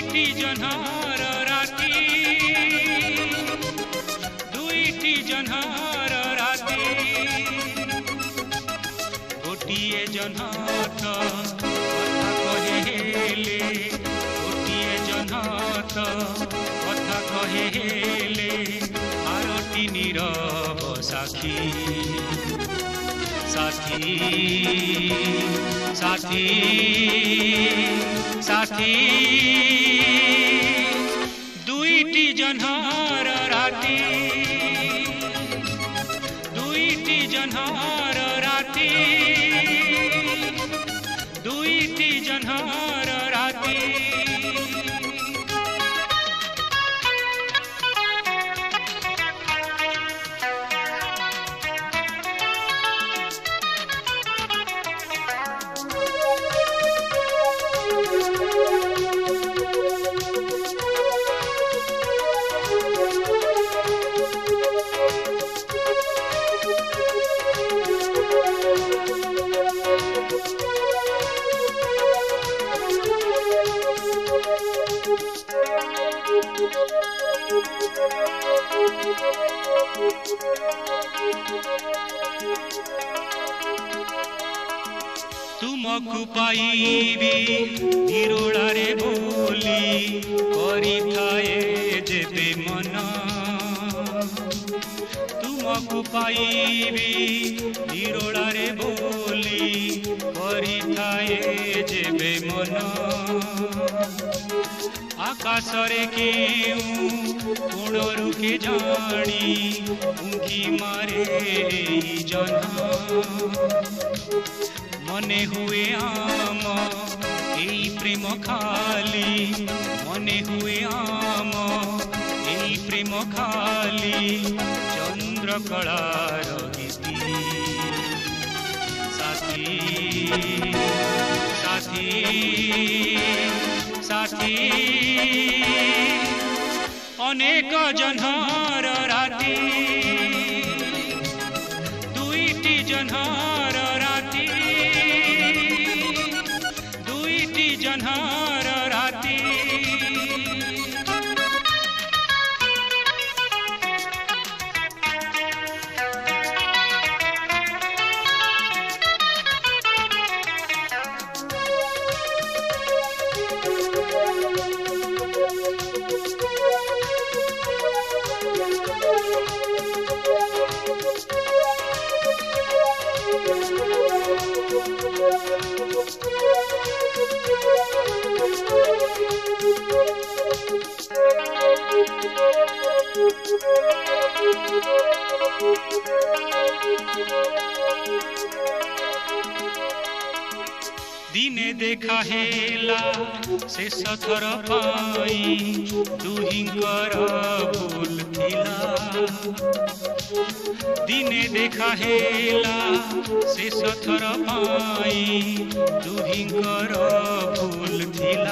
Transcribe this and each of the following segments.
दुईटी जन्हर राति दुईटी जन्हर राति गोटिए जन्हत कथा कहेले गोटिए जन्हत कथा कहेले आरती नीरव साखी साथी साथी साथी दुईटी जन्हर राति दुईटी जन्हर राति दुईटी जन्हर राति तुमको पाइबी निरोड़ारे बोली करी थाए जेबे मन तुमको पाइबी निरोड़ारे बोली करी थाए जेबे मन आकाशरे केउ कोणरू के जानी उंकी मारे जन मने हुए आम एई प्रेम खाली मने हुए आम एई प्रेम खाली चंद्रकलार गीति साथी साथी साथी अनेक जन्हर राति दुईटी जन्हर राति दुईटी जन्हर राति दिने देखा हेला शेष थर पाई दुहिंकर भूल थिला दिने देखा हेला शेष थर पाई दुहिंकर भूल थिला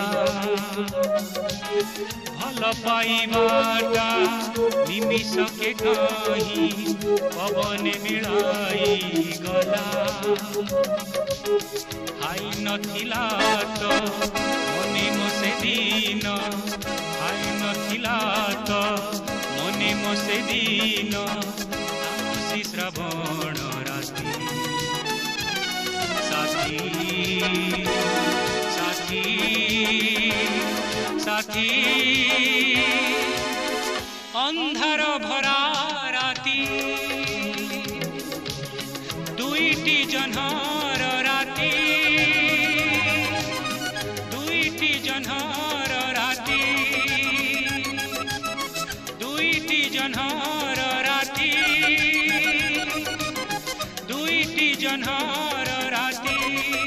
भल पाइबाटा निमिष के कहीं पवन मिलाई गला हाई नथिला तो मने मसे दिन हाई नथिला तो मने मसे दिन तामसी श्रावण राति साथी साथी साथी अंधार भरा राति दुईटी जन्हर राति दुईटी जन्हर राति दुईटी जन्हर राति दुईटी जन्हर राति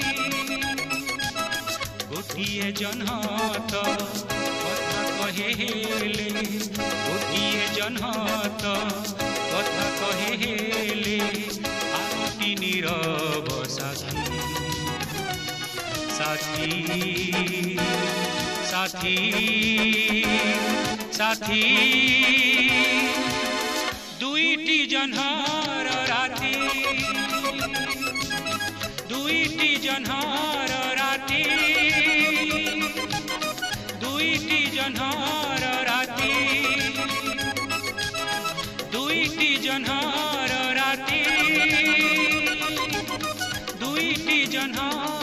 गोटिए जन्हत कथा कहेले गोटिए जन्हत कथा कहेले आरती नीरव साखी साथी साथी साथी दुईटी जन्हर राति दुईटी जन्हर राति दुईटी जन्हर राति दुईटी जन्हर राति दुईटी जन्हर